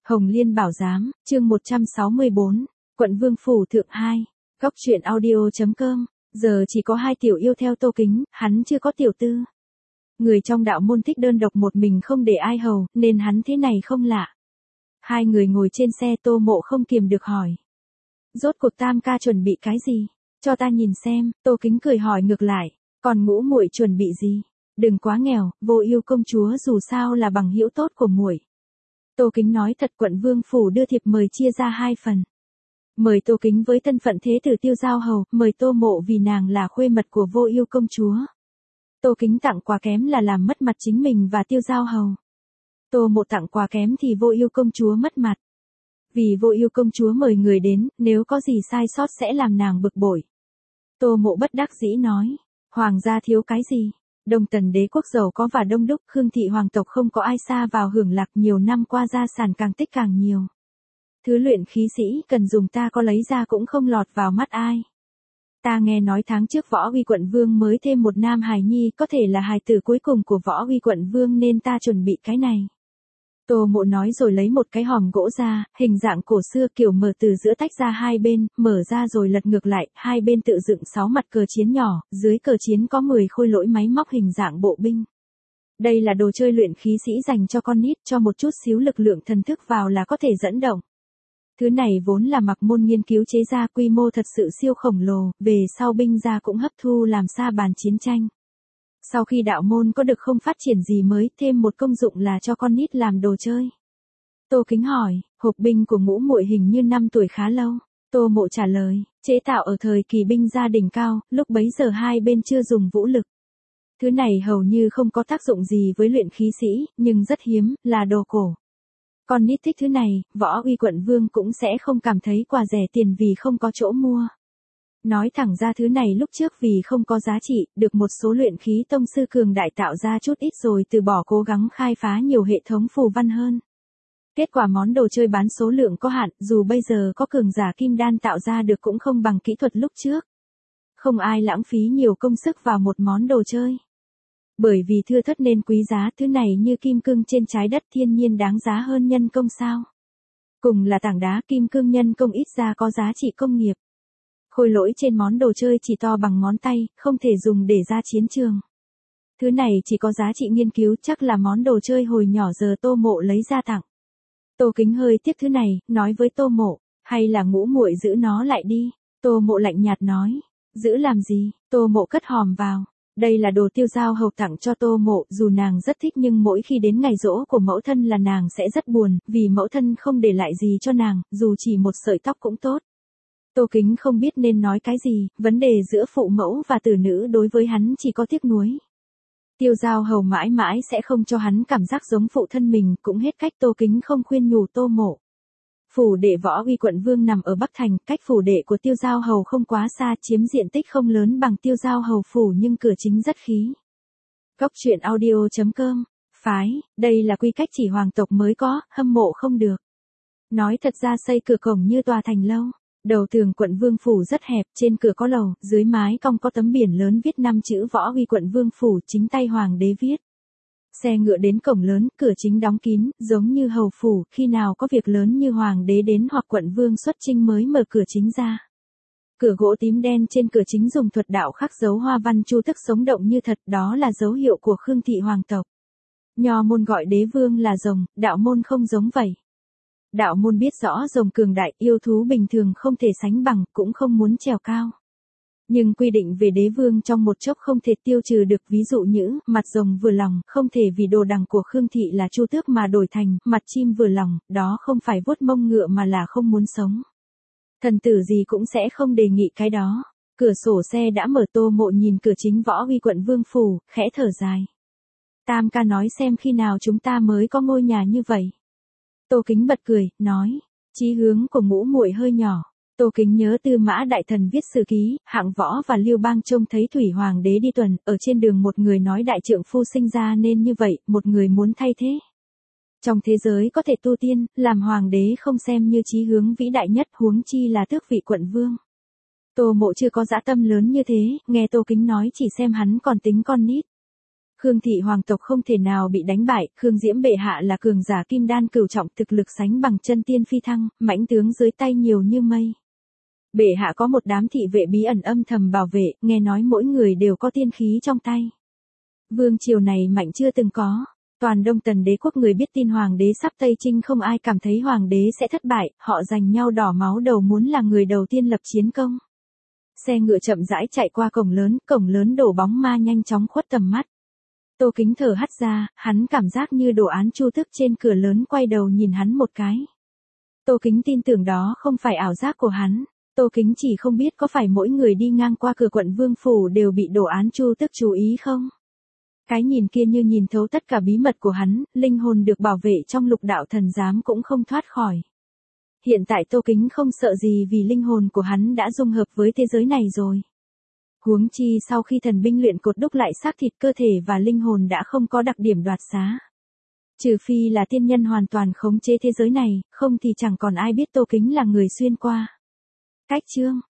Hồng Liên Bảo Giám, chương 164, quận Vương Phủ Thượng 2, góc truyện audio.com, giờ chỉ có hai tiểu yêu theo Tô Kính, hắn chưa có tiểu tư. Người trong đạo môn thích đơn độc một mình không để ai hầu, nên hắn thế này không lạ. Hai người ngồi trên xe, Tô Mộ không kiềm được hỏi. Rốt cuộc Tam ca chuẩn bị cái gì? Cho ta nhìn xem. Tô Kính cười hỏi ngược lại, còn Ngũ muội chuẩn bị gì? Đừng quá nghèo, Vô Ưu công chúa dù sao là bằng hữu tốt của muội. Tô Kính nói thật, quận Vương Phủ đưa thiệp mời chia ra hai phần. Mời Tô Kính với thân phận thế tử Tiêu Giao Hầu, mời Tô Mộ vì nàng là khuê mật của Vô Ưu công chúa. Tô Kính tặng quà kém là làm mất mặt chính mình và Tiêu Giao Hầu. Tô Mộ tặng quà kém thì Vô Ưu công chúa mất mặt. Vì Vô Ưu công chúa mời người đến, nếu có gì sai sót sẽ làm nàng bực bội. Tô Mộ bất đắc dĩ nói, hoàng gia thiếu cái gì? Đông Tần đế quốc giàu có và đông đúc, Khương thị hoàng tộc không có ai xa vào hưởng lạc, nhiều năm qua gia sản càng tích càng nhiều. Thứ luyện khí sĩ cần dùng ta có lấy ra cũng không lọt vào mắt ai. Ta nghe nói tháng trước Võ Uy quận vương mới thêm một nam hài nhi, có thể là hài tử cuối cùng của Võ Uy quận vương nên ta chuẩn bị cái này. Tô Mộ nói rồi lấy một cái hòm gỗ ra, hình dạng cổ xưa kiểu mở từ giữa tách ra hai bên, mở ra rồi lật ngược lại, hai bên tự dựng 6 mặt cờ chiến nhỏ, dưới cờ chiến có 10 khôi lỗi máy móc hình dạng bộ binh. Đây là đồ chơi luyện khí sĩ dành cho con nít, cho một chút xíu lực lượng thần thức vào là có thể dẫn động. Thứ này vốn là Mặc Môn nghiên cứu chế ra, quy mô thật sự siêu khổng lồ, về sau binh gia cũng hấp thu làm sa bàn chiến tranh. Sau khi đạo môn có được không phát triển gì mới, thêm một công dụng là cho con nít làm đồ chơi. Tô Kính hỏi, hộp binh của Ngũ muội hình như 5 tuổi khá lâu. Tô Mộ trả lời, chế tạo ở thời kỳ binh gia đỉnh cao, lúc bấy giờ hai bên chưa dùng vũ lực. Thứ này hầu như không có tác dụng gì với luyện khí sĩ, nhưng rất hiếm, là đồ cổ. Con nít thích thứ này, Võ Uy quận vương cũng sẽ không cảm thấy quà rẻ tiền vì không có chỗ mua. Nói thẳng ra thứ này lúc trước vì không có giá trị, được một số luyện khí tông sư cường đại tạo ra chút ít rồi từ bỏ cố gắng khai phá nhiều hệ thống phù văn hơn. Kết quả món đồ chơi bán số lượng có hạn, dù bây giờ có cường giả kim đan tạo ra được cũng không bằng kỹ thuật lúc trước. Không ai lãng phí nhiều công sức vào một món đồ chơi. Bởi vì thưa thớt nên quý giá, thứ này như kim cương trên trái đất thiên nhiên đáng giá hơn nhân công sao. Cùng là tảng đá, kim cương nhân công ít ra có giá trị công nghiệp. Khôi lỗi trên món đồ chơi chỉ to bằng ngón tay, không thể dùng để ra chiến trường. Thứ này chỉ có giá trị nghiên cứu, chắc là món đồ chơi hồi nhỏ giờ Tô Mộ lấy ra tặng. Tô Kính hơi tiếc thứ này, nói với Tô Mộ, hay là Ngũ muội giữ nó lại đi. Tô Mộ lạnh nhạt nói, giữ làm gì? Tô Mộ cất hòm vào. Đây là đồ Tiêu Giao Hầu tặng cho Tô Mộ, dù nàng rất thích nhưng mỗi khi đến ngày giỗ của mẫu thân là nàng sẽ rất buồn, vì mẫu thân không để lại gì cho nàng, dù chỉ một sợi tóc cũng tốt. Tô Kính không biết nên nói cái gì, vấn đề giữa phụ mẫu và tử nữ đối với hắn chỉ có tiếc nuối. Tiêu Giao Hầu mãi mãi sẽ không cho hắn cảm giác giống phụ thân mình, cũng hết cách. Tô Kính không khuyên nhủ Tô Mộ. Phủ đệ Võ Uy quận vương nằm ở Bắc Thành, cách phủ đệ của Tiêu Giao Hầu không quá xa, chiếm diện tích không lớn bằng Tiêu Giao Hầu phủ nhưng cửa chính rất khí. Góc truyện audio.com, phái, đây là quy cách chỉ hoàng tộc mới có, hâm mộ không được. Nói thật ra xây cửa cổng như tòa thành lâu. Đầu tường quận Vương Phủ rất hẹp, trên cửa có lầu, dưới mái cong có tấm biển lớn viết 5 chữ Võ Uy quận Vương Phủ, chính tay hoàng đế viết. Xe ngựa đến cổng lớn, cửa chính đóng kín, giống như hầu phủ, khi nào có việc lớn như hoàng đế đến hoặc quận vương xuất chinh mới mở cửa chính ra. Cửa gỗ tím đen trên cửa chính dùng thuật đạo khắc dấu hoa văn chu tức sống động như thật, đó là dấu hiệu của Khương thị hoàng tộc. Nho môn gọi đế vương là rồng, đạo môn không giống vậy. Đạo môn biết rõ rồng cường đại, yêu thú bình thường không thể sánh bằng, cũng không muốn trèo cao. Nhưng quy định về đế vương trong một chốc không thể tiêu trừ được, ví dụ như, mặt rồng vừa lòng, không thể vì đồ đằng của Khương thị là chu tước mà đổi thành, mặt chim vừa lòng, đó không phải vuốt mông ngựa mà là không muốn sống. Thần tử gì cũng sẽ không đề nghị cái đó. Cửa sổ xe đã mở. Tô Mộ nhìn cửa chính Võ Uy quận Vương Phủ, khẽ thở dài. Tam ca nói xem khi nào chúng ta mới có ngôi nhà như vậy. Tô Kính bật cười, nói, chí hướng của Ngũ muội hơi nhỏ. Tô Kính nhớ Tư Mã Đại Thần viết sử ký, Hạng Võ và Lưu Bang trông thấy Thủy Hoàng đế đi tuần, ở trên đường một người nói đại trượng phu sinh ra nên như vậy, một người muốn thay thế. Trong thế giới có thể tu tiên, làm hoàng đế không xem như chí hướng vĩ đại nhất, huống chi là tước vị quận vương. Tô Mộ chưa có dã tâm lớn như thế, nghe Tô Kính nói chỉ xem hắn còn tính con nít. Khương thị hoàng tộc không thể nào bị đánh bại, Khương Diễm bệ hạ là cường giả kim đan cửu trọng, thực lực sánh bằng chân tiên phi thăng, mãnh tướng dưới tay nhiều như mây. Bệ hạ có một đám thị vệ bí ẩn âm thầm bảo vệ, nghe nói mỗi người đều có tiên khí trong tay. Vương triều này mạnh chưa từng có. Toàn Đông Tần đế quốc người biết tin hoàng đế sắp Tây Chinh, không ai cảm thấy hoàng đế sẽ thất bại, họ giành nhau đỏ máu đầu muốn là người đầu tiên lập chiến công. Xe ngựa chậm rãi chạy qua cổng lớn đổ bóng ma nhanh chóng khuất tầm mắt. Tô Kính thở hắt ra, hắn cảm giác như đồ án chu tước trên cửa lớn quay đầu nhìn hắn một cái. Tô Kính tin tưởng đó không phải ảo giác của hắn. Tô Kính chỉ không biết có phải mỗi người đi ngang qua cửa quận vương phủ đều bị đồ án chu tước chú ý không? Cái nhìn kia như nhìn thấu tất cả bí mật của hắn, linh hồn được bảo vệ trong lục đạo thần giám cũng không thoát khỏi. Hiện tại Tô Kính không sợ gì vì linh hồn của hắn đã dung hợp với thế giới này rồi. Huống chi sau khi thần binh luyện cột đúc lại xác thịt, cơ thể và linh hồn đã không có đặc điểm đoạt xá. Trừ phi là tiên nhân hoàn toàn khống chế thế giới này, không thì chẳng còn ai biết Tô Kính là người xuyên qua. Cách chương